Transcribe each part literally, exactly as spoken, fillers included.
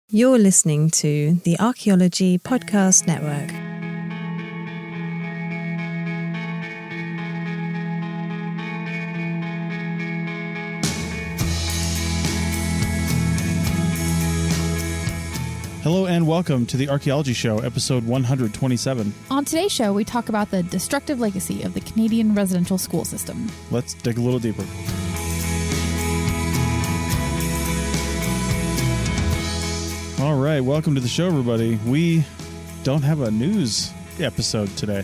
You're listening to the Archaeology Podcast Network. Hello and welcome to the Archaeology Show, episode one hundred twenty-seven. On today's show, we talk about the destructive legacy of the Canadian residential school system. Let's dig a little deeper. All right, welcome to the show, everybody. We don't have a news episode today.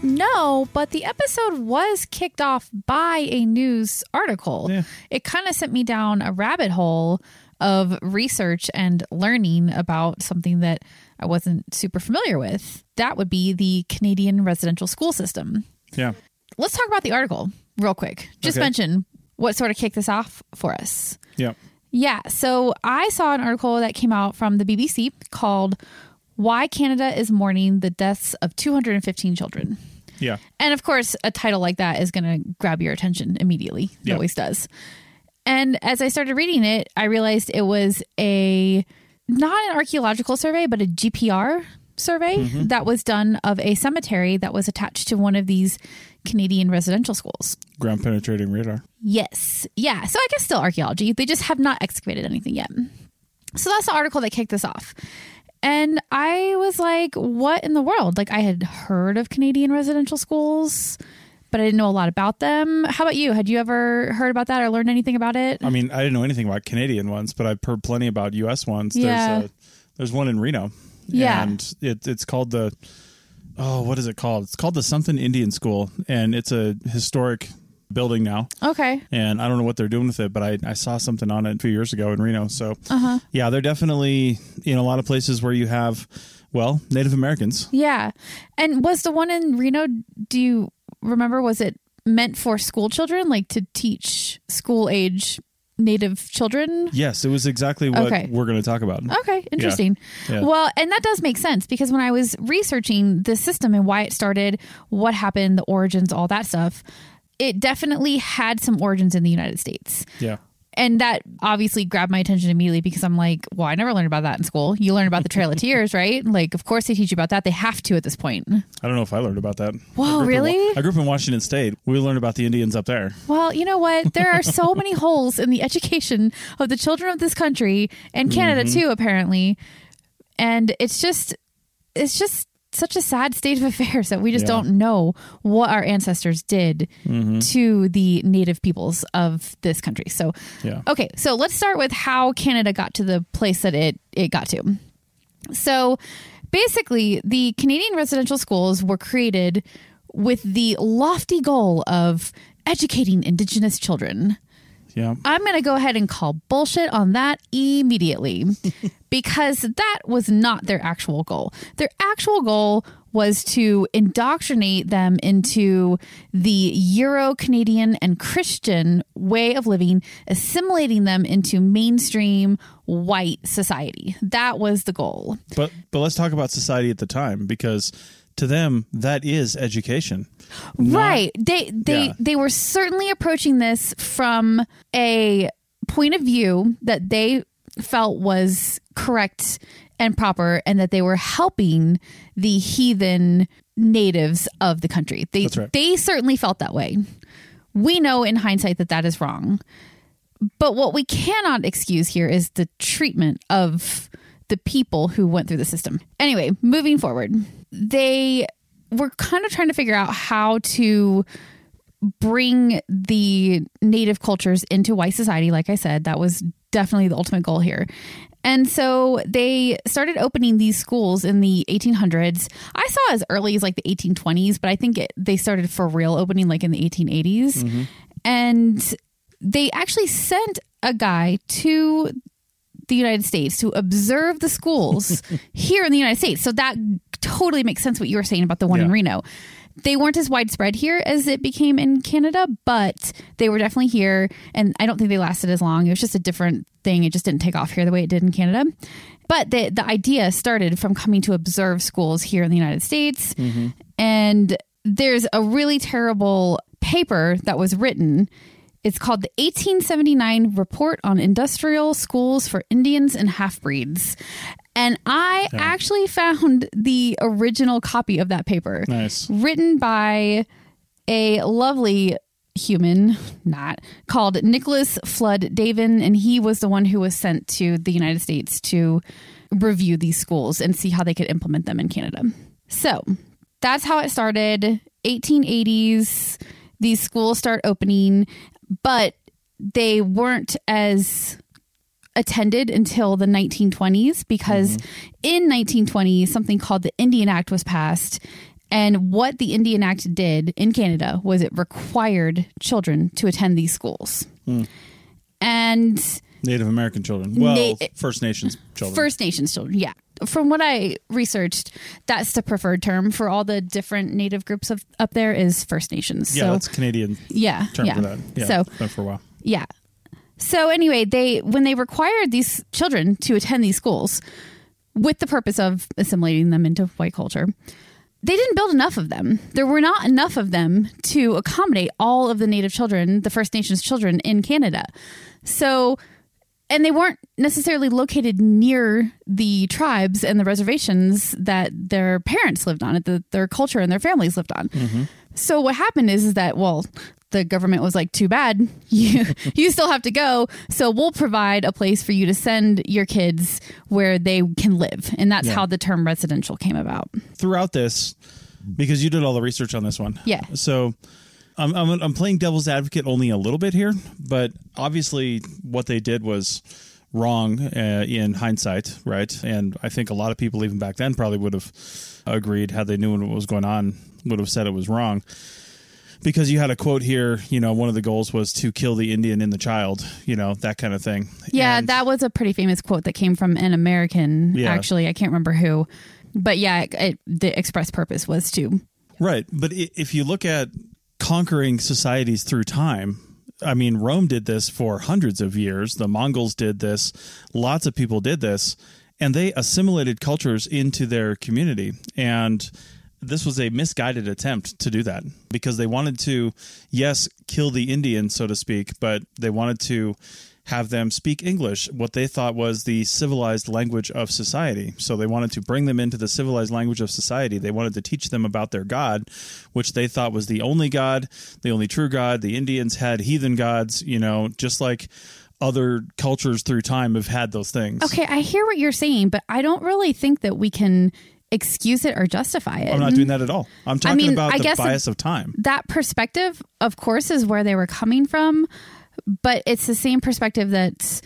No, but the episode was kicked off by a news article. Yeah. It kind of sent me down a rabbit hole of research and learning about something that I wasn't super familiar with. That would be the Canadian residential school system. Yeah. Let's talk about the article real quick. Just Okay. mention what sort of kicked this off for us. Yeah. Yeah, so I saw an article that came out from the B B C called Why Canada is Mourning the Deaths of two hundred fifteen Children. Yeah. And of course, a title like that is going to grab your attention immediately. It Yeah. always does. And as I started reading it, I realized it was a, not an archaeological survey, but a G P R survey Mm-hmm. that was done of a cemetery that was attached to one of these Canadian residential schools. Ground penetrating radar. Yes. Yeah. So I guess still archaeology. They just have not excavated anything yet. So that's the article that kicked this off. And I was like, what in the world? Like, I had heard of Canadian residential schools, but I didn't know a lot about them. How about you? Had you ever heard about that or learned anything about it? I mean, I didn't know anything about Canadian ones, but I've heard plenty about U S ones. Yeah. There's, a, there's one in Reno. Yeah. And it, it's called the, oh, what is it called? It's called the something Indian School, and it's a historic building now. Okay. And I don't know what they're doing with it, but I, I saw something on it a few years ago in Reno. So, Uh-huh. yeah, they're definitely in a lot of places where you have, well, Native Americans. Yeah. And was the one in Reno, do you remember, was it meant for school children, like to teach school age Native children? Yes, it was exactly what Okay. we're going to talk about. Okay, interesting. Yeah. Well, and that does make sense because when I was researching the system and why it started, what happened, the origins, all that stuff, it definitely had some origins in the United States. Yeah. And that obviously grabbed my attention immediately because I'm like, well, I never learned about that in school. You learn about the Trail of Tears, right? Like, of course they teach you about that. They have to at this point. I don't know if I learned about that. Whoa, I grew up in really? Wa- I grew up in Washington State. We learned about the Indians up there. Well, you know what? There are so many holes in the education of the children of this country and Canada Mm-hmm. too, apparently. And it's just, it's just such a sad state of affairs that we just Yeah. don't know what our ancestors did Mm-hmm. to the native peoples of this country. So, Yeah. okay, so let's start with how Canada got to the place that it, it got to. So basically, the Canadian residential schools were created with the lofty goal of educating Indigenous children. Yeah. I'm going to go ahead and call bullshit on that immediately because that was not their actual goal. Their actual goal was to indoctrinate them into the Euro-Canadian and Christian way of living, assimilating them into mainstream white society. That was the goal. But but let's talk about society at the time, because to them, that is education. Not- Right. They they Yeah. they were certainly approaching this from a point of view that they felt was correct and proper, and that they were helping the heathen natives of the country. They That's right. they certainly felt that way. We know in hindsight that that is wrong. But what we cannot excuse here is the treatment of the people who went through the system. Anyway, moving forward, they were kind of trying to figure out how to bring the native cultures into white society. Like I said, that was definitely the ultimate goal here. And so they started opening these schools in the eighteen hundreds. I saw as early as like the eighteen twenties, but I think it, they started for real opening like in the eighteen eighties. Mm-hmm. And they actually sent a guy to the United States to observe the schools here in the United States. So that totally makes sense what you were saying about the one in Yeah. Reno. They weren't as widespread here as it became in Canada, but they were definitely here. And I don't think they lasted as long. It was just a different thing. It just didn't take off here the way it did in Canada. But the, the idea started from coming to observe schools here in the United States. Mm-hmm. And there's a really terrible paper that was written. It's called the eighteen seventy-nine Report on Industrial Schools for Indians and Half-Breeds. And I yeah. actually found the original copy of that paper. Nice. Written by a lovely human, not, called Nicholas Flood Davin. And he was the one who was sent to the United States to review these schools and see how they could implement them in Canada. So that's how it started. eighteen eighties, these schools start opening, but they weren't as attended until the nineteen twenties because mm-hmm. in nineteen twenty, something called the Indian Act was passed. And what the Indian Act did in Canada was it required children to attend these schools. Mm. And Native American children. Well, Na- First Nations children. First Nations children, yeah. From what I researched, that's the preferred term for all the different Native groups of, up there is First Nations. Yeah, so, that's Canadian yeah, term yeah. for that. Yeah, so, been for a while. Yeah. So anyway, they when they required these children to attend these schools with the purpose of assimilating them into white culture, they didn't build enough of them. There were not enough of them to accommodate all of the Native children, the First Nations children in Canada. So, and they weren't necessarily located near the tribes and the reservations that their parents lived on, that their culture and their families lived on. Mm-hmm. So what happened is, is that, well, the government was like, too bad, you you still have to go. So we'll provide a place for you to send your kids where they can live. And that's yeah. how the term residential came about. Throughout this, because you did all the research on this one. Yeah. So I'm, I'm, I'm playing devil's advocate only a little bit here, but obviously what they did was wrong uh, in hindsight, right? And I think a lot of people even back then probably would have agreed, had they knew what was going on, would have said it was wrong. Because you had a quote here, you know, one of the goals was to kill the Indian in the child, you know, that kind of thing. Yeah, and, that was a pretty famous quote that came from an American, yeah. actually. I can't remember who. But yeah, it, it, the express purpose was to. Right. But if you look at conquering societies through time, I mean, Rome did this for hundreds of years. The Mongols did this. Lots of people did this. And they assimilated cultures into their community. And this was a misguided attempt to do that because they wanted to, yes, kill the Indian, so to speak, but they wanted to have them speak English, what they thought was the civilized language of society. So they wanted to bring them into the civilized language of society. They wanted to teach them about their God, which they thought was the only God, the only true God. The Indians had heathen gods, you know, just like other cultures through time have had those things. Okay, I hear what you're saying, but I don't really think that we can excuse it or justify it. I'm not doing that at all. I'm talking I mean, about I the guess bias of time. That perspective, of course, is where they were coming from, but it's the same perspective that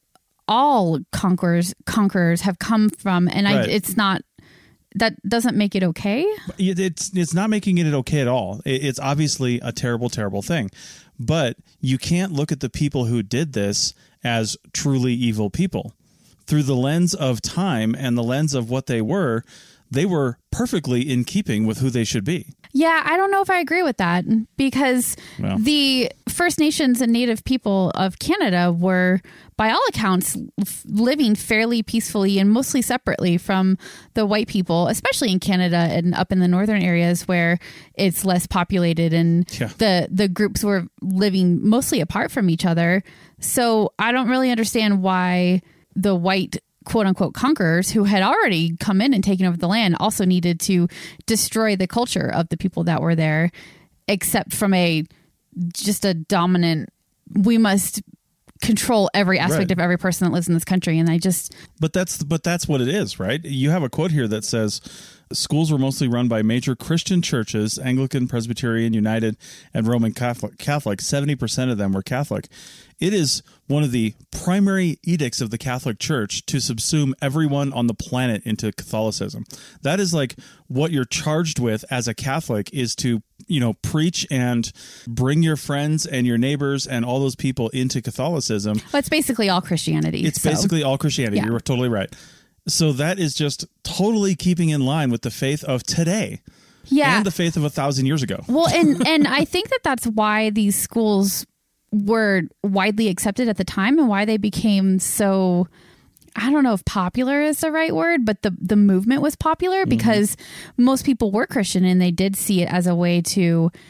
all conquerors conquerors have come from, and right. I, it's not. That doesn't make it okay. It's it's not making it okay at all. It's obviously a terrible, terrible thing, but you can't look at the people who did this as truly evil people. Through the lens of time and the lens of what they were, they were perfectly in keeping with who they should be. Yeah, I don't know if I agree with that because well. the First Nations and Native people of Canada were, by all accounts, f- living fairly peacefully and mostly separately from the white people, especially in Canada and up in the northern areas where it's less populated and yeah. the, the groups were living mostly apart from each other. So I don't really understand why the white quote unquote conquerors who had already come in and taken over the land also needed to destroy the culture of the people that were there, except from a just a dominant, we must control every aspect right. of every person that lives in this country. And I just, but that's, but that's what it is, right? You have a quote here that says schools were mostly run by major Christian churches, Anglican, Presbyterian, United, and Roman Catholic. Catholic. seventy percent of them were Catholic. It is one of the primary edicts of the Catholic Church to subsume everyone on the planet into Catholicism. That is like what you're charged with as a Catholic is to, you know, preach and bring your friends and your neighbors and all those people into Catholicism. Well, it's basically all Christianity. It's so. basically all Christianity. Yeah. You're totally right. So that is just totally keeping in line with the faith of today. Yeah. And the faith of a thousand years ago. Well, and, and I think that that's why these schools were widely accepted at the time and why they became so, I don't know if popular is the right word, but the, the movement was popular because mm-hmm. most people were Christian and they did see it as a way to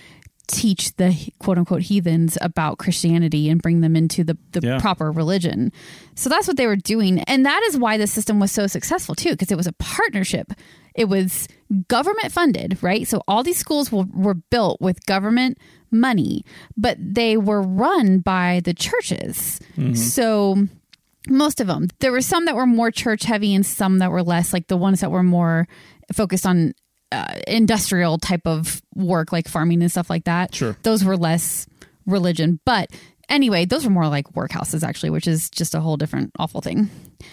teach the quote unquote heathens about Christianity and bring them into the, the Yeah. proper religion. So that's what they were doing. And that is why the system was so successful too, because it was a partnership. It was government funded, right? So all these schools were, were built with government money, but they were run by the churches. Mm-hmm. So most of them, there were some that were more church heavy and some that were less, like the ones that were more focused on uh, industrial type of work, like farming and stuff like that. Sure. Those were less religion. But anyway, those were more like workhouses actually, which is just a whole different awful thing.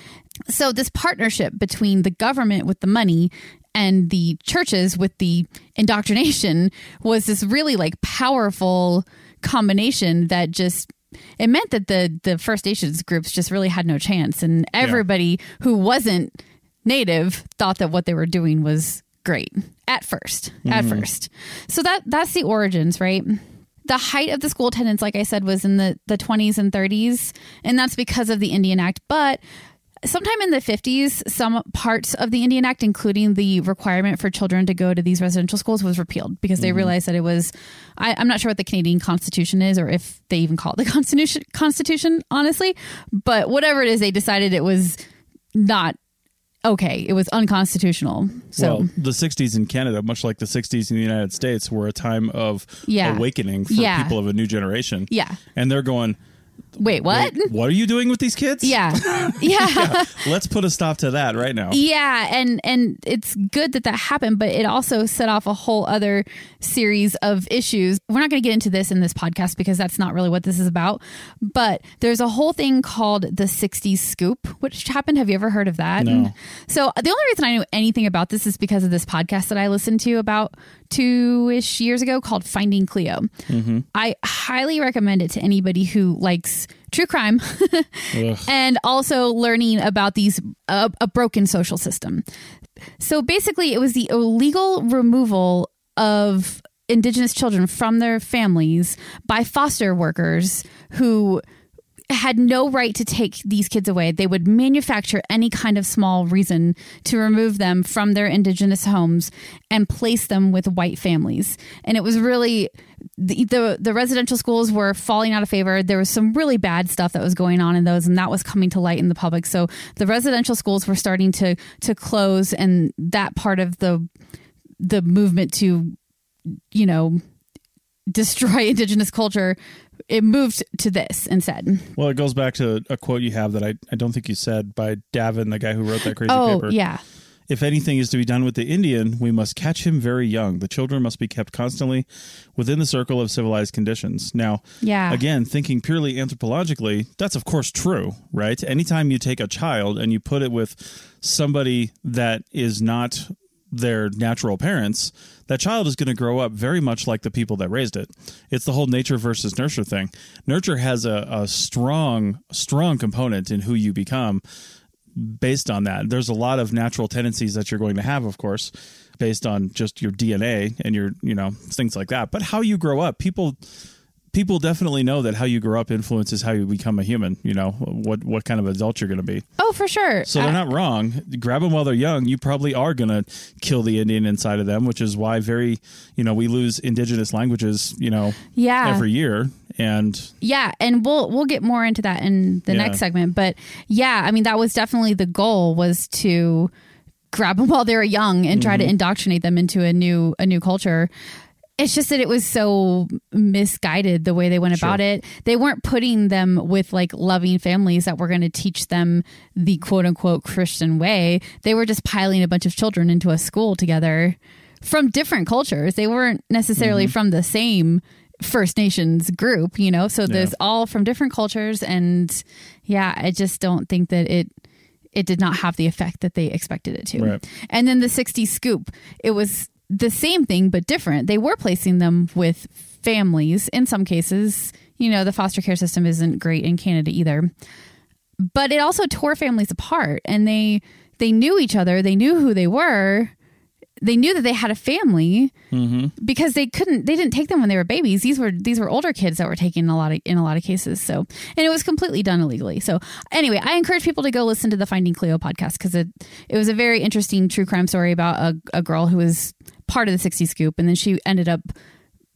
So this partnership between the government with the money and the churches with the indoctrination was this really like powerful combination that just, it meant that the, the First Nations groups just really had no chance. And everybody yeah. who wasn't native thought that what they were doing was great at first, mm-hmm. at first. So that that's the origins, right? The height of the school attendance, like I said, was in the, the twenties and thirties. And that's because of the Indian Act. But sometime in the fifties, some parts of the Indian Act, including the requirement for children to go to these residential schools, was repealed because they mm-hmm. realized that it was, I, I'm not sure what the Canadian Constitution is or if they even call it the Constitution, Constitution, honestly. But whatever it is, they decided it was not okay. It was unconstitutional. So well, the sixties in Canada, much like the sixties in the United States, were a time of yeah. awakening for yeah. people of a new generation. Yeah. And they're going, Wait, what? Wait, what are you doing with these kids? Yeah. Yeah. yeah. Let's put a stop to that right now. Yeah. And, and it's good that that happened, but it also set off a whole other series of issues. We're not going to get into this in this podcast because that's not really what this is about. But there's a whole thing called the sixties scoop, which happened. Have you ever heard of that? No. So the only reason I knew anything about this is because of this podcast that I listened to about two-ish years ago called Finding Cleo. Mm-hmm. I highly recommend it to anybody who likes true crime and also learning about these uh, a broken social system. So basically it was the illegal removal of Indigenous children from their families by foster workers who had no right to take these kids away. They would manufacture any kind of small reason to remove them from their Indigenous homes and place them with white families. And it was really, the, the the residential schools were falling out of favor. There was some really bad stuff that was going on in those, and that was coming to light in the public. So the residential schools were starting to to close, and that part of the the movement to, you know, destroy Indigenous culture, it moved to this instead. Well, it goes back to a quote you have that I, I don't think you said by Davin, the guy who wrote that crazy oh, paper. Oh, yeah. If anything is to be done with the Indian, we must catch him very young. The children must be kept constantly within the circle of civilized conditions. Now, yeah. again, thinking purely anthropologically, that's of course true, right? Anytime you take a child and you put it with somebody that is not their natural parents, that child is going to grow up very much like the people that raised it. It's the whole nature versus nurture thing. Nurture has a, a strong, strong component in who you become based on that. There's a lot of natural tendencies that you're going to have, of course, based on just your D N A and your, you know, things like that. But how you grow up, people... People definitely know that how you grow up influences how you become a human, you know, what what kind of adult you're going to be. Oh, for sure. So they're uh, not wrong. Grab them while they're young. You probably are going to kill the Indian inside of them, which is why very, you know, we lose indigenous languages, you know, yeah. every year. And yeah, and we'll we'll get more into that in the yeah. next segment. But yeah, I mean, that was definitely the goal, was to grab them while they were young and try mm-hmm. to indoctrinate them into a new a new culture. It's just that it was so misguided the way they went about sure. it. They weren't putting them with like loving families that were going to teach them the quote unquote Christian way. They were just piling a bunch of children into a school together from different cultures. They weren't necessarily mm-hmm. from the same First Nations group, you know, so there's yeah. all from different cultures. And yeah, I just don't think that it, it did not have the effect that they expected it to. Right. And then the sixties scoop, it was the same thing, but different. They were placing them with families. In some cases, you know, the foster care system isn't great in Canada either, but it also tore families apart, and they, they knew each other. They knew who they were. They knew that they had a family mm-hmm. because they couldn't, they didn't take them when they were babies. These were, these were older kids that were taken a lot of, in a lot of cases. So, and it was completely done illegally. So anyway, I encourage people to go listen to the Finding Cleo podcast, because it, it was a very interesting true crime story about a, a girl who was part of the sixties scoop, and then she ended up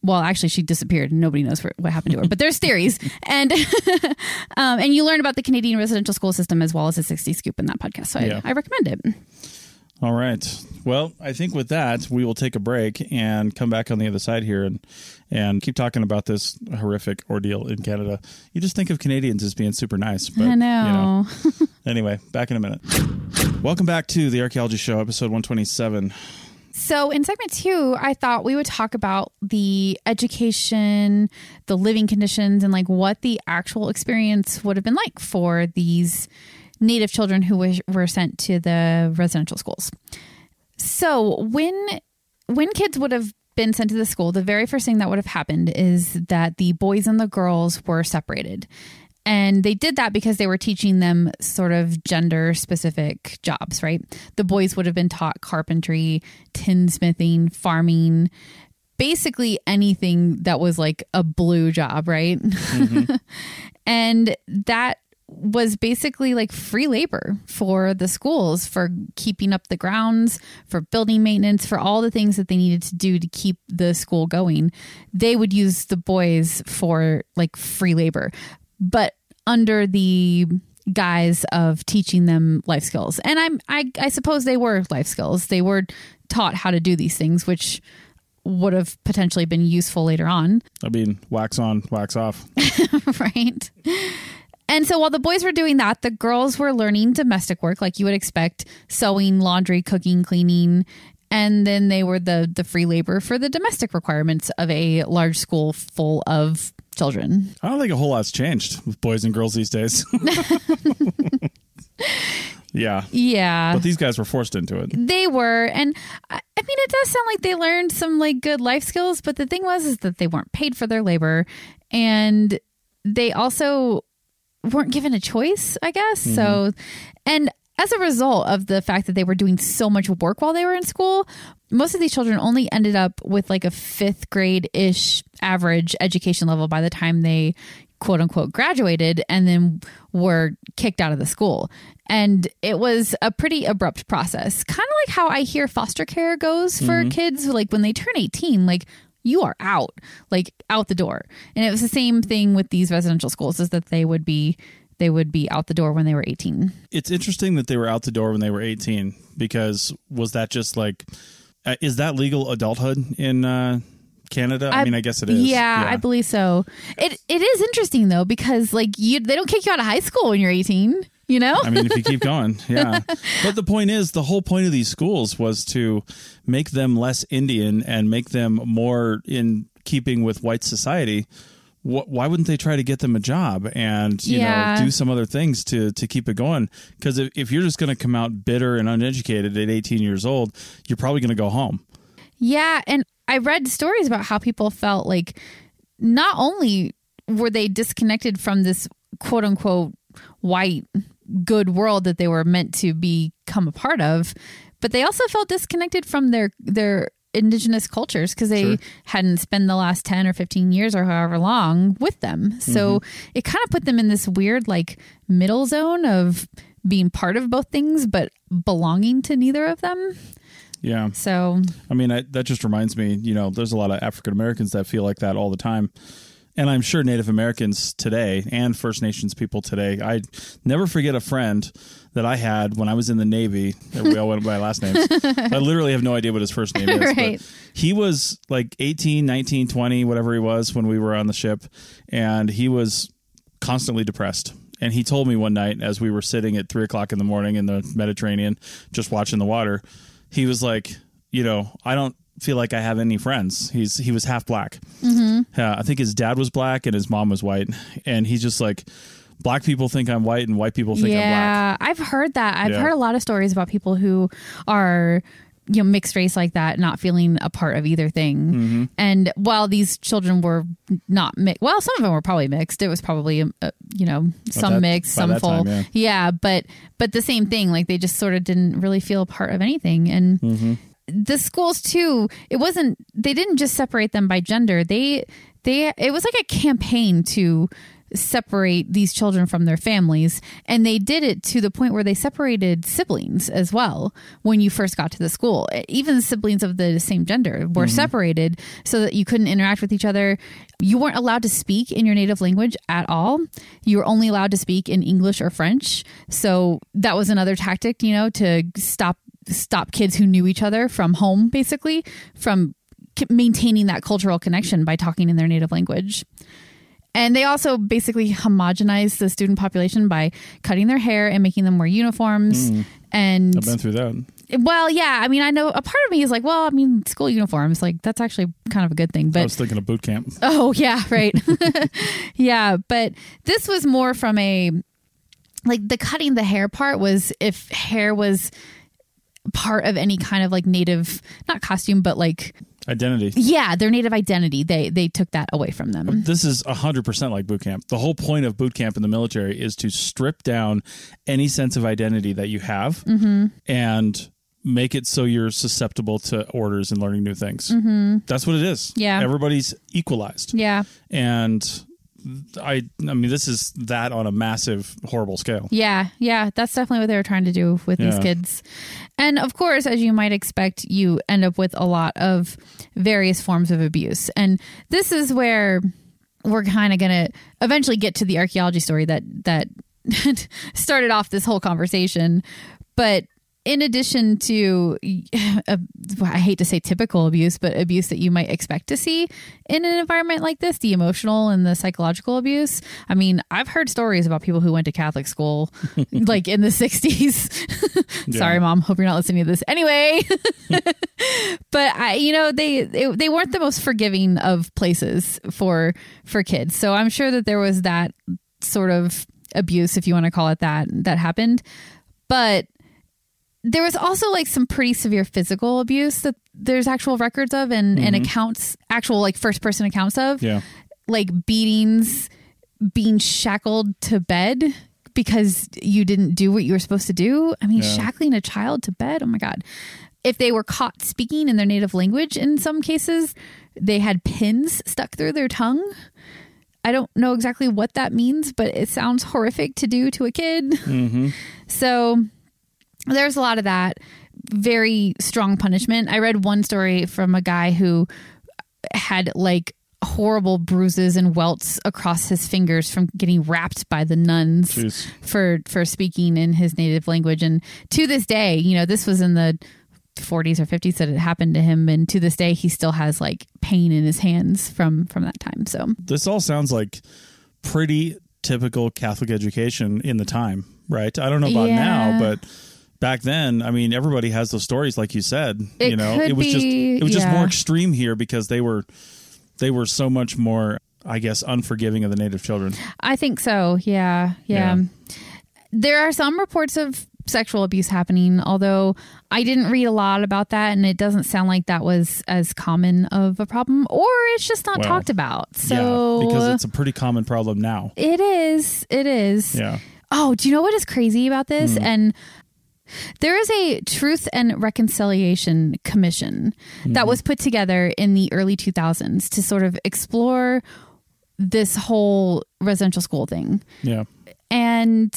well, actually, she disappeared and nobody knows where, what happened to her. But there's theories. And um, and you learn about the Canadian residential school system as well as the sixties Scoop in that podcast. So Yeah. I, I recommend it. All right. Well, I think with that, we will take a break and come back on the other side here and and keep talking about this horrific ordeal in Canada. You just think of Canadians as being super nice. But, I know. You know. Anyway, back in a minute. Welcome back to the Archaeology Show, episode one twenty-seven. So in segment two, I thought we would talk about the education, the living conditions, and like what the actual experience would have been like for these Native children who was, were sent to the residential schools. So when when kids would have been sent to the school, the very first thing that would have happened is that the boys and the girls were separated. And they did that because they were teaching them sort of gender specific jobs, right? The boys would have been taught carpentry, tinsmithing, farming, basically anything that was like a blue job, right? Mm-hmm. And that was basically like free labor for the schools, for keeping up the grounds, for building maintenance, for all the things that they needed to do to keep the school going. They would use the boys for like free labor, but under the guise of teaching them life skills. And I'm, I, I suppose they were life skills. They were taught how to do these things, which would have potentially been useful later on. I mean, wax on, wax off. Right. And so while the boys were doing that, the girls were learning domestic work like you would expect: sewing, laundry, cooking, cleaning. And then they were the the free labor for the domestic requirements of a large school full of children. I don't think a whole lot's changed with boys and girls these days. Yeah. Yeah. But these guys were forced into it. They were. And I, I mean, it does sound like they learned some like good life skills, but the thing was is that they weren't paid for their labor, and they also weren't given a choice, I guess. Mm-hmm. So, and as a result of the fact that they were doing so much work while they were in school, most of these children only ended up with like a fifth grade-ish average education level by the time they quote unquote graduated, and then were kicked out of the school. And it was a pretty abrupt process, kind of like how I hear foster care goes for mm-hmm. kids. Like when they turn eighteen, like you are out, like out the door. And it was the same thing with these residential schools, is that they would be they would be out the door when they were eighteen. It's interesting that they were out the door when they were eighteen, because was that just like, uh, is that legal adulthood in uh, Canada? I, I mean, I guess it is. Yeah, yeah, I believe so. It It is interesting though, because like you, they don't kick you out of high school when you're eighteen. You know? I mean, if you keep going, yeah. But the point is, the whole point of these schools was to make them less Indian and make them more in keeping with white society. Why wouldn't they try to get them a job and, you yeah. know, do some other things to, to keep it going? Because if, if you're just going to come out bitter and uneducated at eighteen years old, you're probably going to go home. Yeah. And I read stories about how people felt like not only were they disconnected from this quote unquote white good world that they were meant to become a part of, but they also felt disconnected from their their indigenous cultures, because they sure. hadn't spent the last ten or fifteen years or however long with them. So mm-hmm. it kind of put them in this weird like middle zone of being part of both things but belonging to neither of them. Yeah. So I mean, I, that just reminds me, you know, there's a lot of African Americans that feel like that all the time. And I'm sure Native Americans today and First Nations people today. I never forget a friend that I had when I was in the Navy. We all went by last names. I literally have no idea what his first name is. Right. But he was like eighteen, nineteen, twenty, whatever he was when we were on the ship. And he was constantly depressed. And he told me one night as we were sitting at three o'clock in the morning in the Mediterranean, just watching the water, he was like, you know, I don't feel like I have any friends. He's he was half black. Mm-hmm. Uh, I think his dad was black and his mom was white, and he's just like, black people think I'm white and white people think yeah, I'm black. Yeah, I've heard that. I've yeah. heard a lot of stories about people who are, you know, mixed race like that, not feeling a part of either thing. Mm-hmm. And while these children were not mixed, well, some of them were probably mixed. It was probably, uh, you know, some that, mixed, some full. Time, yeah. yeah, but but the same thing. Like they just sort of didn't really feel a part of anything. And mm-hmm. the schools too, it wasn't, they didn't just separate them by gender. They, they, it was like a campaign to separate these children from their families. And they did it to the point where they separated siblings as well when you first got to the school. Even siblings of the same gender were mm-hmm. separated so that you couldn't interact with each other. You weren't allowed to speak in your native language at all. You were only allowed to speak in English or French. So that was another tactic, you know, to stop stop kids who knew each other from home, basically, from maintaining that cultural connection by talking in their native language. And they also basically homogenized the student population by cutting their hair and making them wear uniforms. Mm. And I've been through that. Well, yeah. I mean, I know a part of me is like, well, I mean, school uniforms, like that's actually kind of a good thing. But I was thinking of boot camp. Oh, yeah, right. Yeah. But this was more from a, like the cutting the hair part was if hair was part of any kind of like native, not costume, but like identity. Yeah, their native identity. They they took that away from them. This is one hundred percent like boot camp. The whole point of boot camp in the military is to strip down any sense of identity that you have mm-hmm. and make it so you're susceptible to orders and learning new things. Mm-hmm. That's what it is. Yeah. Everybody's equalized. Yeah. And I I mean, this is that on a massive, horrible scale. Yeah, yeah, that's definitely what they were trying to do with yeah. these kids. And of course, as you might expect, you end up with a lot of various forms of abuse. And this is where we're kind of going to eventually get to the archaeology story that that started off this whole conversation. But in addition to, uh, I hate to say typical abuse, but abuse that you might expect to see in an environment like this, the emotional and the psychological abuse. I mean, I've heard stories about people who went to Catholic school like in the sixties. Yeah. Sorry, Mom. Hope you're not listening to this. Anyway, but I, you know, they, they they weren't the most forgiving of places for for kids. So I'm sure that there was that sort of abuse, if you want to call it that, that happened. But there was also like some pretty severe physical abuse that there's actual records of and, mm-hmm. and accounts, actual like first person accounts of, yeah. like beatings, being shackled to bed because you didn't do what you were supposed to do. I mean, yeah. shackling a child to bed. Oh my God. If they were caught speaking in their native language, in some cases, they had pins stuck through their tongue. I don't know exactly what that means, but it sounds horrific to do to a kid. Mm-hmm. So there's a lot of that. Very strong punishment. I read one story from a guy who had like horrible bruises and welts across his fingers from getting rapped by the nuns Jeez. for for speaking in his native language. And to this day, you know, this was in the forties or fifties that it happened to him, and to this day he still has like pain in his hands from from that time. So this all sounds like pretty typical Catholic education in the time, right? I don't know about yeah. now, but back then, I mean, everybody has those stories, like you said. It you know, could it was be, just it was yeah. just more extreme here because they were they were so much more, I guess, unforgiving of the native children. I think so. Yeah, yeah. yeah. There are some reports of sexual abuse happening, although I didn't read a lot about that, and it doesn't sound like that was as common of a problem, or it's just not well, talked about. So yeah, because it's a pretty common problem now. It is. It is. Yeah. Oh, do you know what is crazy about this? Mm. And there is a Truth and Reconciliation Commission mm-hmm. that was put together in the early two thousands to sort of explore this whole residential school thing. Yeah. And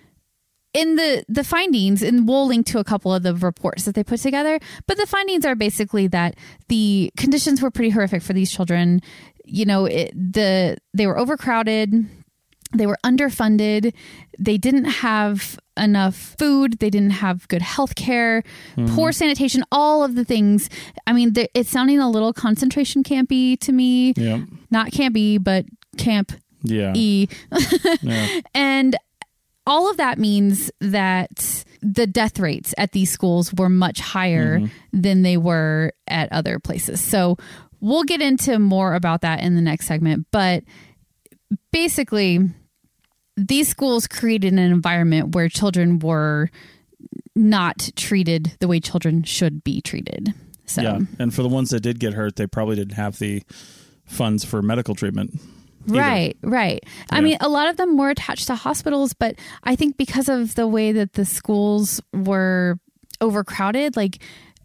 in the, the findings, and we'll link to a couple of the reports that they put together, but the findings are basically that the conditions were pretty horrific for these children. You know, it, the they were overcrowded. They were underfunded. They didn't have enough food. They didn't have good health care, mm-hmm. poor sanitation, all of the things. I mean, th- it's sounding a little concentration campy to me. Yeah. Not campy, but camp yeah. E. yeah. And all of that means that the death rates at these schools were much higher mm-hmm. than they were at other places. So we'll get into more about that in the next segment. But basically, these schools created an environment where children were not treated the way children should be treated. So, yeah, and for the ones that did get hurt, they probably didn't have the funds for medical treatment either. Right, right. Yeah. I mean, a lot of them were attached to hospitals, but I think because of the way that the schools were overcrowded, like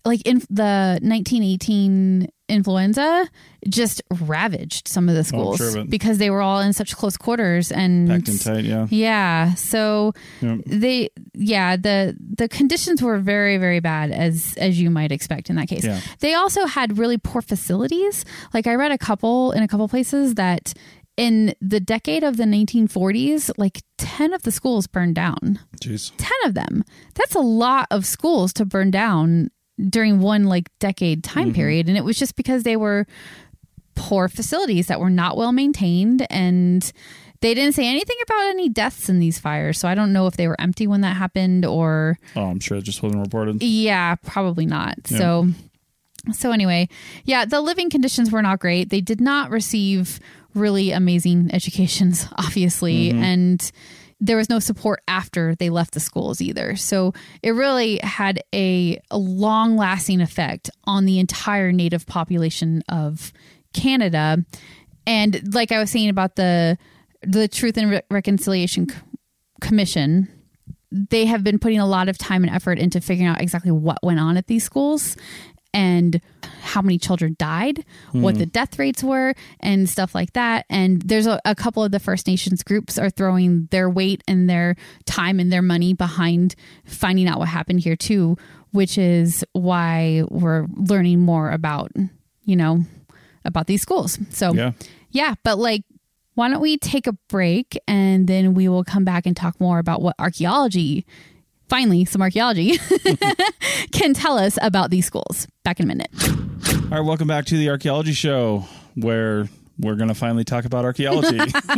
like in the nineteen eighteen influenza just ravaged some of the schools Oh, sure, because they were all in such close quarters and packed in tight. Yeah. Yeah. So Yep. they, yeah, the, the conditions were very, very bad as, as you might expect in that case. Yeah. They also had really poor facilities. Like I read a couple in a couple places that in the decade of the nineteen forties, like ten of the schools burned down. Jeez. ten of them. That's a lot of schools to burn down during one like decade time Mm-hmm. period. And it was just because they were poor facilities that were not well maintained, and they didn't say anything about any deaths in these fires. So I don't know if they were empty when that happened or Oh, I'm sure it just wasn't reported. yeah, probably not. Yeah. So so anyway, yeah, the living conditions were not great. They did not receive really amazing educations, obviously. Mm-hmm. And there was no support after they left the schools either. So it really had a, a long lasting effect on the entire Native population of Canada. And like I was saying about the, the Truth and Re- Reconciliation C- Commission, they have been putting a lot of time and effort into figuring out exactly what went on at these schools and how many children died, what the death rates were, and stuff like that. And there's a, a couple of the First Nations groups are throwing their weight and their time and their money behind finding out what happened here too, which is why we're learning more about, you know, about these schools. So Yeah. yeah, but like, why don't we take a break and then we will come back and talk more about what archaeology, finally some archaeology, can tell us about these schools. Back in a minute. All right. Welcome back to the Archaeology Show, where we're going to finally talk about archaeology.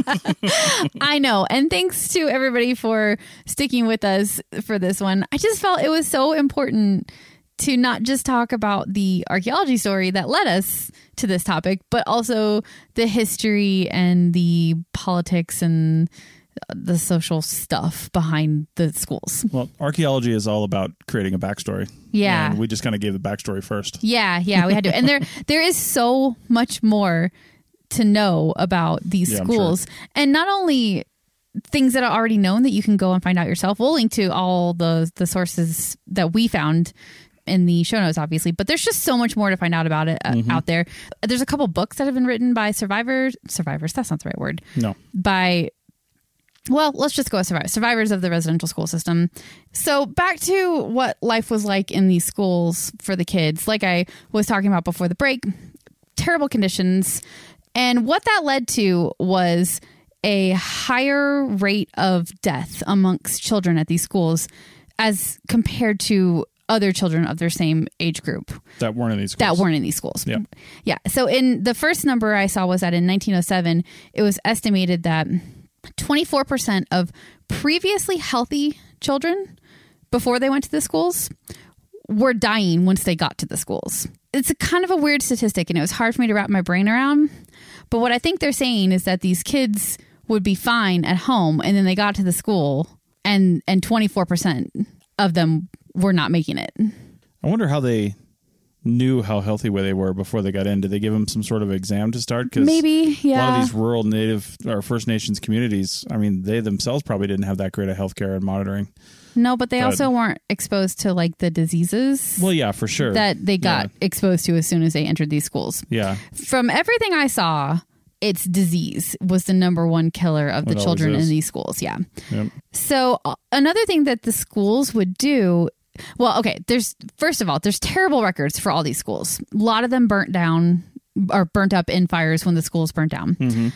I know. And thanks to everybody for sticking with us for this one. I just felt it was so important to not just talk about the archaeology story that led us to this topic, but also the history and the politics and the social stuff behind the schools. Well, archaeology is all about creating a backstory. Yeah. And we just kind of gave the backstory first. Yeah, yeah, we had to. And there there is so much more to know about these Yeah, I'm schools. And not only things that are already known that you can go and find out yourself. We'll link to all the the sources that we found in the show notes, obviously, but there's just so much more to find out about it uh, Mm-hmm. out there. There's a couple books that have been written by survivors. Survivors, that's not the right word. No. By, well, let's just go with survivors, survivors of the residential school system. So back to what life was like in these schools for the kids. Like I was talking about before the break, terrible conditions. And what that led to was a higher rate of death amongst children at these schools as compared to other children of their same age group That weren't in these schools. that weren't in these schools. Yeah. Yeah. So in the first number I saw was that in nineteen oh seven, it was estimated that twenty-four percent of previously healthy children before they went to the schools were dying once they got to the schools. It's a kind of a weird statistic, and it was hard for me to wrap my brain around. But what I think they're saying is that these kids would be fine at home, and then they got to the school, and and twenty-four percent of them were not making it. I wonder how they knew how healthy they were before they got in. Did they give them some sort of exam to start? 'Cause Maybe, a lot yeah. of these rural Native or First Nations communities, I mean, they themselves probably didn't have that great of healthcare and monitoring. No, but they But- also weren't exposed to like the diseases Well, yeah, for sure. that they got exposed to as soon as they entered these schools. Yeah. From everything I saw, it's disease was the number one killer of the It always children in is. these schools. Yeah. Yep. So uh, another thing that the schools would do, well, okay, there's first of all, there's terrible records for all these schools. A lot of them burnt down or burnt up in fires when the schools burnt down. Mm-hmm.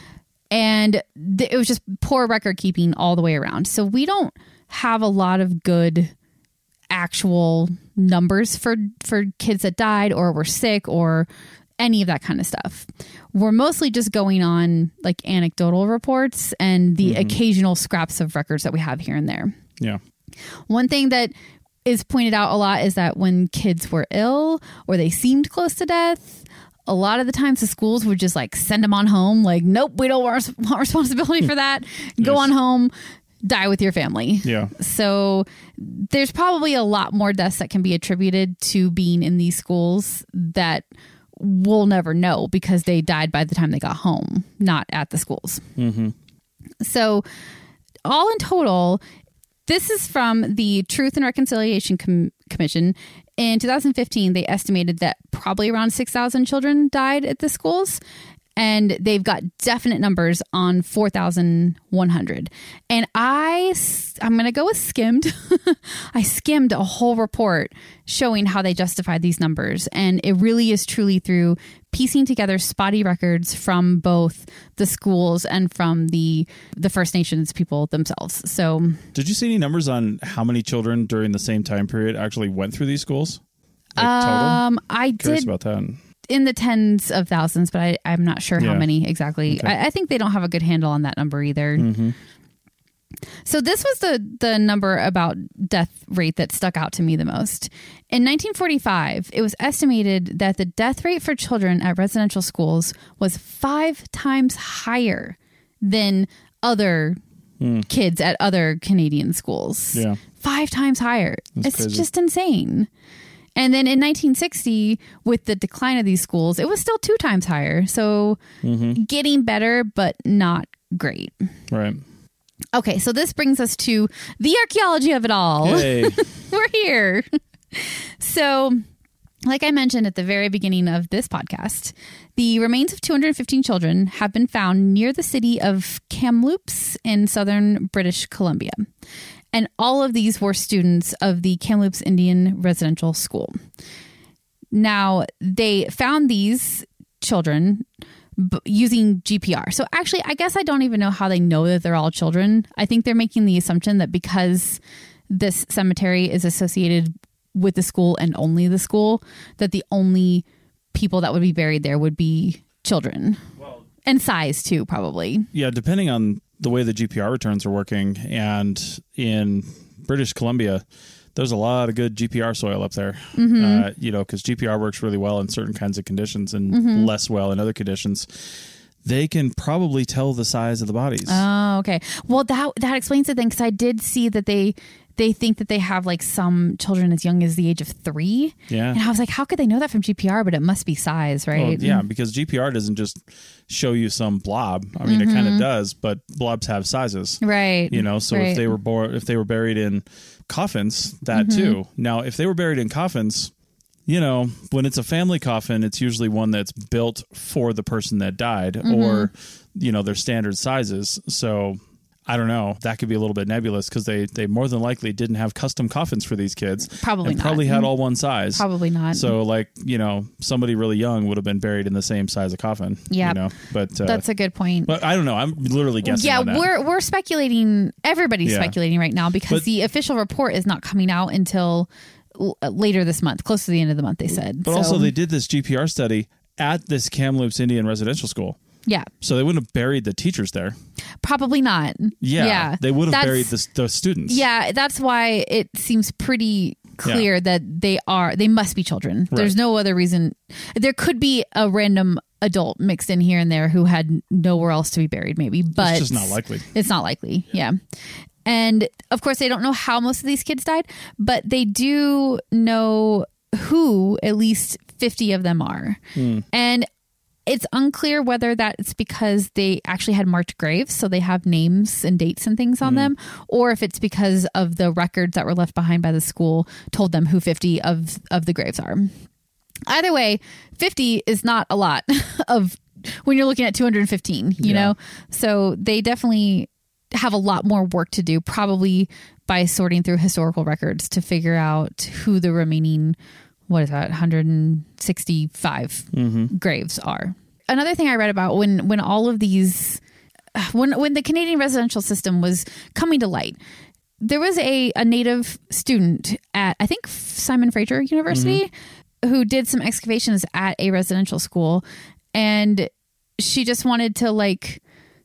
And th- it was just poor record keeping all the way around. So we don't have a lot of good actual numbers for for kids that died or were sick or any of that kind of stuff. We're mostly just going on like anecdotal reports and the Mm-hmm. occasional scraps of records that we have here and there. Yeah. One thing that is pointed out a lot is that when kids were ill or they seemed close to death, a lot of the times the schools would just like send them on home. Like, nope, we don't want want responsibility for that. Go Yes. on home, die with your family. Yeah. So there's probably a lot more deaths that can be attributed to being in these schools that we'll never know because they died by the time they got home, not at the schools. Mm-hmm. So all in total, this is from the Truth and Reconciliation Com- Commission. In two thousand fifteen, they estimated that probably around six thousand children died at the schools. And they've got definite numbers on four thousand one hundred. And I, I'm going to go with skimmed. I skimmed a whole report showing how they justified these numbers. And it really is truly through piecing together spotty records from both the schools and from the the First Nations people themselves. So, did you see any numbers on how many children during the same time period actually went through these schools? Like um, total? I Curious did. about that. In the tens of thousands, but I, I'm not sure how Yeah. many exactly. Okay. I, I think they don't have a good handle on that number either. Mm-hmm. So this was the the number about death rate that stuck out to me the most. In nineteen forty-five, it was estimated that the death rate for children at residential schools was five times higher than other Mm. kids at other Canadian schools. Yeah. Five times higher. That's it's crazy. just insane. And then in nineteen sixty, with the decline of these schools, it was still two times higher. So Mm-hmm. getting better, but not great. Right. Okay, so this brings us to the archaeology of it all. Hey. We're here. So, like I mentioned at the very beginning of this podcast, the remains of two hundred fifteen children have been found near the city of Kamloops in southern British Columbia. And all of these were students of the Kamloops Indian Residential School. Now, they found these children b- using G P R. So actually, I guess I don't even know how they know that they're all children. I think they're making the assumption that because this cemetery is associated with the school and only the school, that the only people that would be buried there would be children. Well, and size too, probably. yeah, depending on the way the G P R returns are working, and in British Columbia, there's a lot of good G P R soil up there. Mm-hmm. Uh, you know, because G P R works really well in certain kinds of conditions and Mm-hmm. less well in other conditions. They can probably tell the size of the bodies. Oh, okay. Well, that that explains it then, because I did see that they they think that they have like some children as young as the age of three. Yeah. And I was like, how could they know that from G P R? But it must be size, right? Well, yeah, because G P R doesn't just show you some blob. I mean, it kind of does, but blobs have sizes. Right. You know, so right. if they were bor- if they were buried in coffins, that too. Now, if they were buried in coffins, you know, when it's a family coffin, it's usually one that's built for the person that died, or you know, their standard sizes. So I don't know. That could be a little bit nebulous because they, they more than likely didn't have custom coffins for these kids. Probably and not. Probably had all one size. Probably not. So, like, you know, somebody really young would have been buried in the same size of coffin. Yeah. You know, but uh, That's a good point. but I don't know. I'm literally guessing. Yeah, on that. we're we're speculating. Everybody's Yeah. speculating right now because But- the official report is not coming out until l- later this month, close to the end of the month. They said. But So, also, they did this G P R study at this Kamloops Indian Residential School. yeah, So they wouldn't have buried the teachers there. probably not. Yeah. yeah. They would have That's- buried the, the students. Yeah, that's why it seems pretty clear Yeah. that they are, they must be children. There's Right. no other reason. There could be a random adult mixed in here and there who had nowhere else to be buried, maybe, but It's just not likely. It's not likely. Yeah. And of course, they don't know how most of these kids died, but they do know who at least fifty of them are. Hmm. And it's unclear whether that's because they actually had marked graves, so they have names and dates and things on them, or if it's because of the records that were left behind by the school told them who fifty of, of the graves are. Either way, fifty is not a lot of when you're looking at two hundred fifteen, you Yeah. know? So they definitely have a lot more work to do, probably by sorting through historical records to figure out who the remaining, what is that, one hundred sixty-five graves are. Another thing I read about when, when all of these, when, when the Canadian residential system was coming to light, there was a, a native student at, I think, Simon Fraser University who did some excavations at a residential school. And she just wanted to like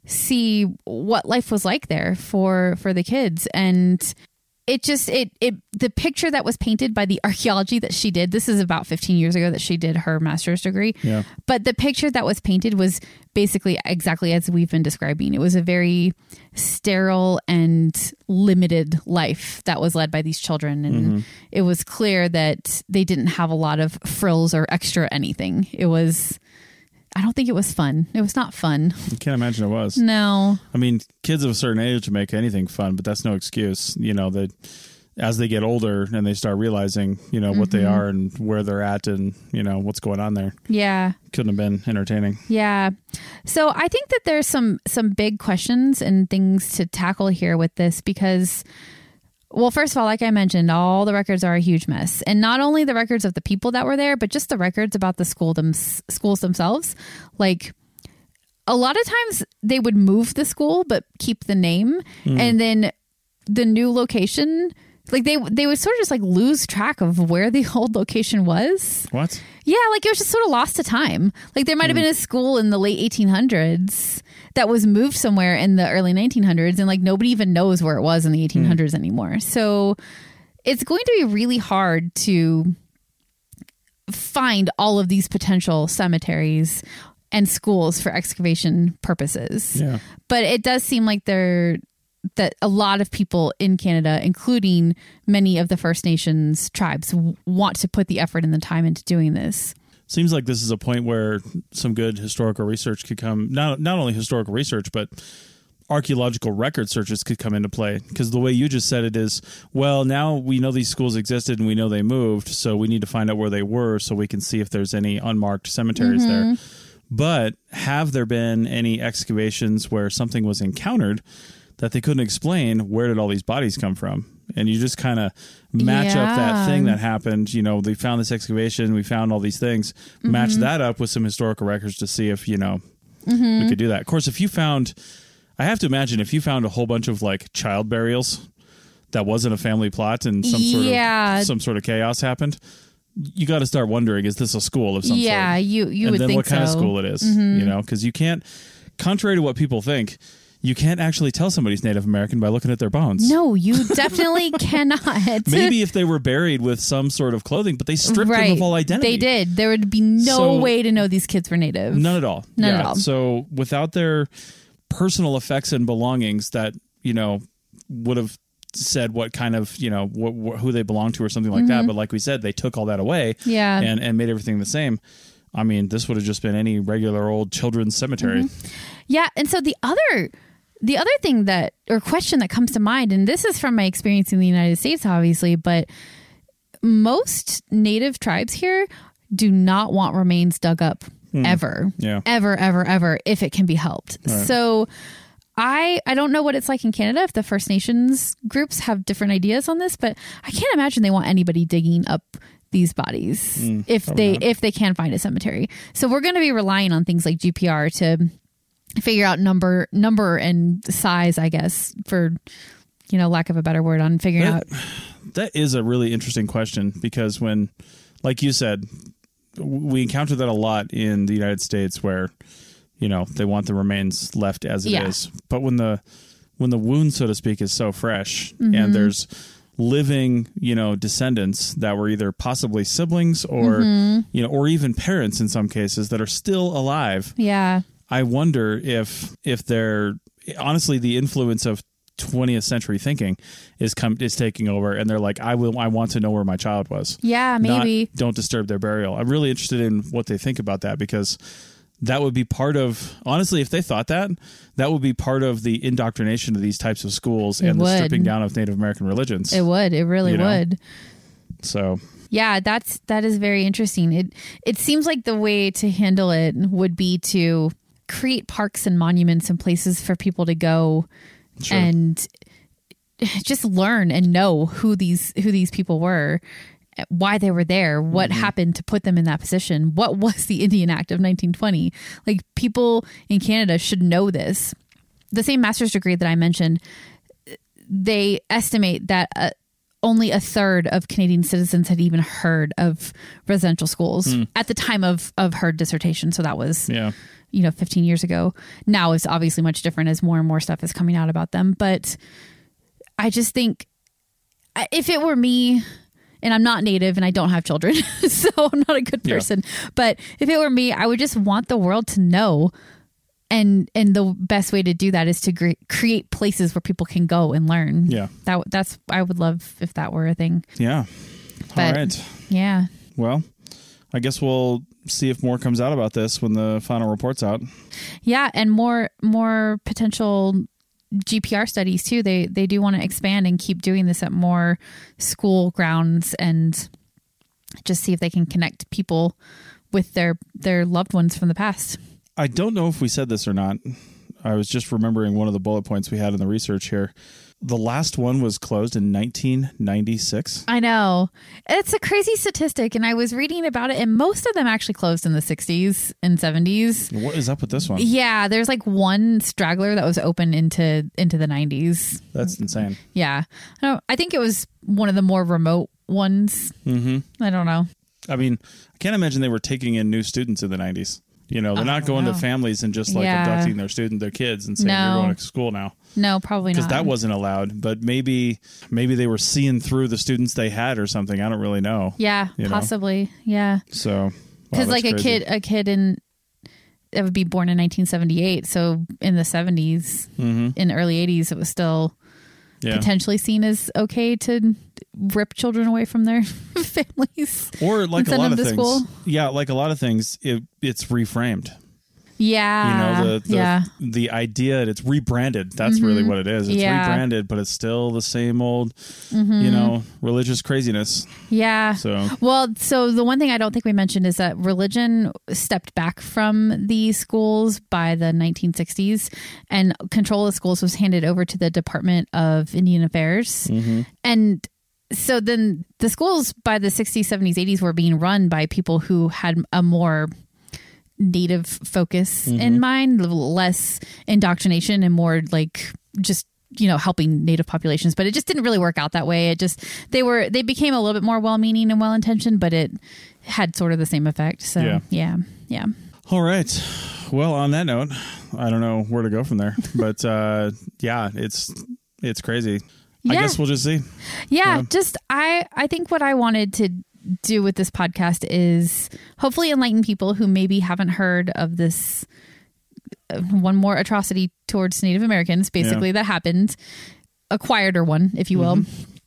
see what life was like there for, for the kids. And it just, it, it, the picture that was painted by the archaeology that she did, this is about fifteen years ago that she did her master's degree. Yeah. But the picture that was painted was basically exactly as we've been describing. It was a very sterile and limited life that was led by these children. And Mm-hmm. it was clear that they didn't have a lot of frills or extra anything. It was, I don't think it was fun. It was not fun. I can't imagine it was. No. I mean, kids of a certain age make anything fun, but that's no excuse. You know, that as they get older and they start realizing, you know, what Mm-hmm. they are and where they're at and, you know, what's going on there. Yeah. Couldn't have been entertaining. Yeah. So I think that there's some some big questions and things to tackle here with this because, well, first of all, like I mentioned, all the records are a huge mess. And not only the records of the people that were there, but just the records about the school them, schools themselves. Like, a lot of times they would move the school but keep the name. Mm. And then the new location, like they they would sort of just like lose track of where the old location was. What? Yeah, like it was just sort of lost to time. Like there might have mm. been a school in the late eighteen hundreds that was moved somewhere in the early nineteen hundreds and like nobody even knows where it was in the eighteen hundreds mm. anymore. So it's going to be really hard to find all of these potential cemeteries and schools for excavation purposes. Yeah. But it does seem like they're that a lot of people in Canada, including many of the First Nations tribes, w- want to put the effort and the time into doing this. Seems like this is a point where some good historical research could come, not not only historical research, but archaeological record searches could come into play. Because the way you just said it is, well, now we know these schools existed and we know they moved, so we need to find out where they were so we can see if there's any unmarked cemeteries mm-hmm. there. But have there been any excavations where something was encountered that they couldn't explain? Where did all these bodies come from? And you just kind of match yeah. up that thing that happened. You know, they found this excavation, we found all these things, mm-hmm. match that up with some historical records to see if, you know, mm-hmm. we could do that. Of course, if you found, I have to imagine if you found a whole bunch of like child burials that wasn't a family plot and some sort yeah. of some sort of chaos happened, you got to start wondering, is this a school of some yeah, sort? Yeah, you, you and would then think what kind so. of school it is, mm-hmm. you know, because you can't, contrary to what people think, you can't actually tell somebody's Native American by looking at their bones. No, you definitely cannot. Maybe if they were buried with some sort of clothing, but they stripped right. them of all identity. They did. There would be no so, way to know these kids were Native. None at all. None yeah. at all. So without their personal effects and belongings that, you know, would have said what kind of, you know, wh- wh- who they belong to or something like mm-hmm. that. But like we said, they took all that away yeah. and, and made everything the same. I mean, this would have just been any regular old children's cemetery. Mm-hmm. Yeah. And so the other... The other thing that, or question that comes to mind, and this is from my experience in the United States, obviously, but most Native tribes here do not want remains dug up mm. ever, yeah. ever, ever, ever, if it can be helped. Right. So I, I don't know what it's like in Canada, if the First Nations groups have different ideas on this, but I can't imagine they want anybody digging up these bodies mm, if they, not. if they can find a cemetery. So we're going to be relying on things like G P R to figure out number number and size, I guess, for, you know, lack of a better word, on figuring that, out. That is a really interesting question because when, like you said, we encounter that a lot in the United States where, you know, they want the remains left as it yeah. is. But when the when the wound, so to speak, is so fresh mm-hmm. and there's living, you know, descendants that were either possibly siblings or, mm-hmm. you know, or even parents in some cases that are still alive. Yeah. I wonder if if they're honestly the influence of twentieth century thinking is come is taking over, and they're like, I will, I want to know where my child was. Yeah, maybe. Not, don't disturb their burial. I'm really interested in what they think about that because that would be part of, honestly, if they thought that, that would be part of the indoctrination of these types of schools it and would. the stripping down of Native American religions. It would. It really you know? would. So. Yeah, that's that is very interesting. It it seems like the way to handle it would be to create parks and monuments and places for people to go sure. and just learn and know who these who these people were, why they were there, what mm-hmm. happened to put them in that position, what was the Indian Act of nineteen twenty. Like, people in Canada should know this. The same master's degree that I mentioned, they estimate that uh, only a third of Canadian citizens had even heard of residential schools mm. at the time of of her dissertation. So that was yeah. you know, fifteen years ago. Now it's obviously much different as more and more stuff is coming out about them. But I just think if it were me, and I'm not Native and I don't have children, so I'm not a good person, yeah. but if it were me, I would just want the world to know. And and the best way to do that is to gre- create places where people can go and learn. Yeah. That that's, I would love if that were a thing. Yeah. But, all right. Yeah. Well, I guess we'll see if more comes out about this when the final report's out. Yeah, and more more potential G P R studies too. They they do want to expand and keep doing this at more school grounds and just see if they can connect people with their their loved ones from the past. I don't know if we said this or not. I was just remembering one of the bullet points we had in the research here. The last one was closed in nineteen ninety-six. I know. It's a crazy statistic, and I was reading about it, and most of them actually closed in the sixties and seventies. What is up with this one? Yeah, there's like one straggler that was open into into the nineties. That's insane. Yeah. I, don't, I think it was one of the more remote ones. Mm-hmm. I don't know. I mean, I can't imagine they were taking in new students in the nineties. You know, they're not going know. to families and just like Yeah. abducting their student, their kids and saying, No. you're going to school now. No, probably not. Because that wasn't allowed. But maybe maybe they were seeing through the students they had or something. I don't really know. Yeah, you know? possibly. Yeah. So, Because wow, like a that's kid, crazy. a kid in that would be born in nineteen seventy-eight. So in the seventies, Mm-hmm. in the early eighties, it was still Yeah. potentially seen as okay to rip children away from their families. Or like and a send lot them of to things. school. Yeah, like a lot of things, it, it's reframed. Yeah. You know, the the, yeah. the idea, it's rebranded. That's really what it is. It's Yeah. rebranded, but it's still the same old, Mm-hmm. you know, religious craziness. Yeah. So, Well, so the one thing I don't think we mentioned is that religion stepped back from the schools by the nineteen sixties, and control of schools was handed over to the Department of Indian Affairs. mm-hmm. And so then the schools by the sixties, seventies, eighties were being run by people who had a more native focus Mm-hmm. in mind, less indoctrination and more like just, you know, helping native populations. But it just didn't really work out that way. It just, they were, they became a little bit more well-meaning and well-intentioned, but it had sort of the same effect. So Yeah. yeah. Yeah. All right. Well, on that note, I don't know where to go from there, but uh, yeah, it's it's crazy. I Yeah. guess we'll just see. Yeah, Yeah. just I I think what I wanted to do with this podcast is hopefully enlighten people who maybe haven't heard of this uh, one more atrocity towards Native Americans, basically, that happened, a quieter one, if you will,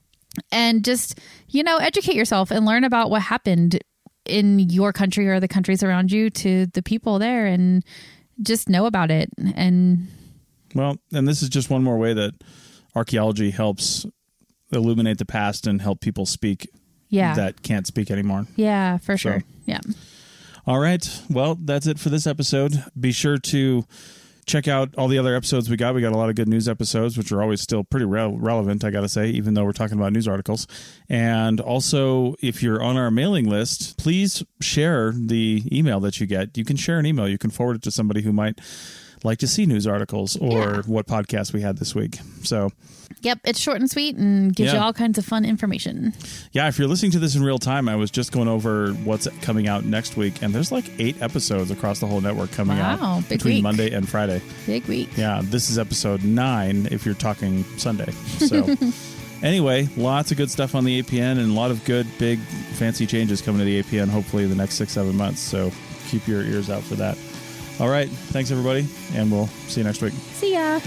and just, you know, educate yourself and learn about what happened in your country or the countries around you to the people there, and just know about it. And Well, and this is just one more way that archaeology helps illuminate the past and help people speak yeah, that can't speak anymore. yeah, for So. sure. Yeah. All right. Well, that's it for this episode. Be sure to check out all the other episodes we got. We got a lot of good news episodes, which are always still pretty re- relevant, I got to say, even though we're talking about news articles. And also, if you're on our mailing list, please share the email that you get. You can share an email. You can forward it to somebody who might like to see news articles or Yeah. what podcast we had this week. So, Yep, it's short and sweet and gives you Yeah. all kinds of fun information. yeah, if you're listening to this in real time, I was just going over what's coming out next week, and there's like eight episodes across the whole network coming Wow, out big between week. Monday and Friday. Big week. Yeah, this is episode nine if you're talking Sunday. So anyway, lots of good stuff on the A P N and a lot of good, big, fancy changes coming to the A P N hopefully in the next six, seven months. So keep your ears out for that. All right. Thanks, everybody, and we'll see you next week. See ya.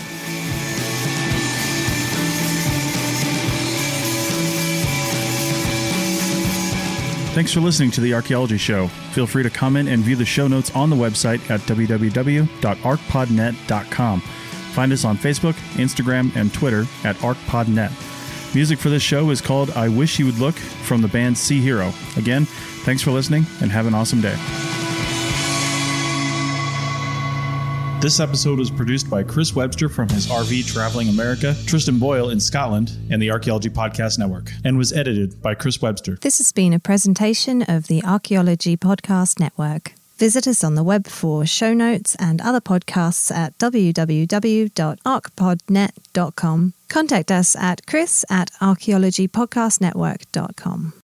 Thanks for listening to The Archaeology Show. Feel free to comment and view the show notes on the website at w w w dot arc pod net dot com. Find us on Facebook, Instagram, and Twitter at ArcPodNet. Music for this show is called I Wish You Would Look from the band Sea Hero. Again, thanks for listening and have an awesome day. This episode was produced by Chris Webster from his R V Traveling America, Tristan Boyle in Scotland, and the Archaeology Podcast Network, and was edited by Chris Webster. This has been a presentation of the Archaeology Podcast Network. Visit us on the web for show notes and other podcasts at w w w dot arc pod net dot com. Contact us at chris at archaeology podcast network dot com.